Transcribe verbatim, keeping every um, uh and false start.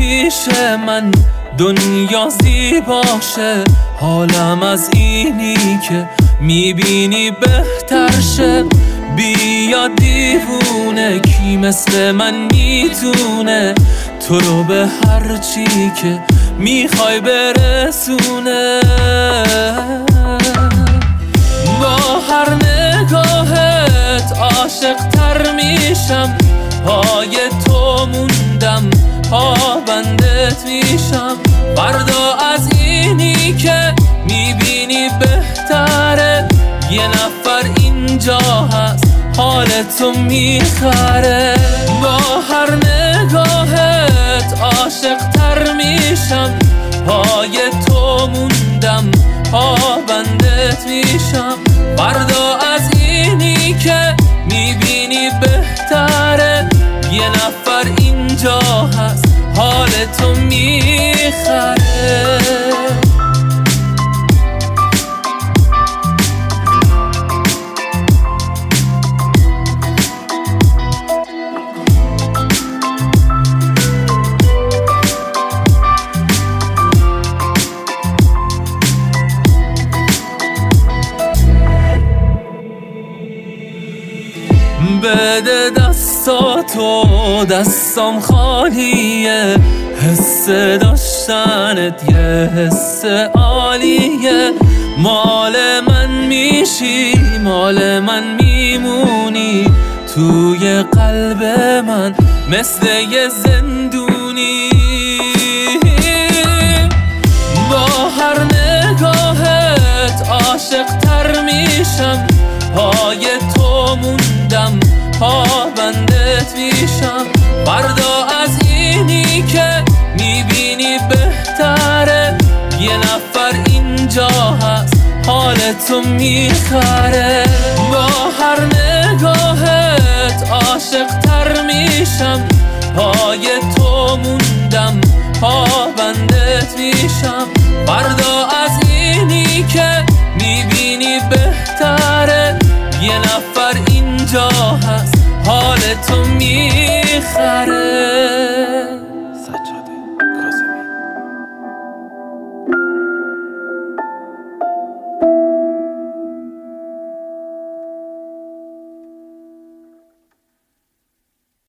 پیش من دنیا زیباشه، حالم از اینی که میبینی بهتر شه. بیا دیوونه، کی مثل من میتونه تو رو به هر چی که میخوای برسونه. با هر نگاهت عاشق تر میشم، پای تو موندم پابندت میشم. فردا از اینی که میبینی بهتره، یه نفر اینجا هست حالتو میخره. با هر نگاهت عاشق تر میشم، پای تو موندم پابندت میشم. فردا از اینی که میبینی بهتره، یه نفر اینجا هست حالتو میخره. بده دستاتو، دستام خالیه، حس داشتنت یه حس عالیه. مال من میشی، مال من میمونی، توی قلب من مثل یه زندونی. با هر نگاهت عاشق تر میشم، پای تو موندم پابندت میشم. فردا از اینی که میبینی بهتره، یه نفر اینجا هست حالتو میخره. با هر نگاهت عاشق تر میشم، پای تو موندم پابندت میشم. فردا از اینی که میبینی بهتره، یه نفر اینجا هست حالتو میخره.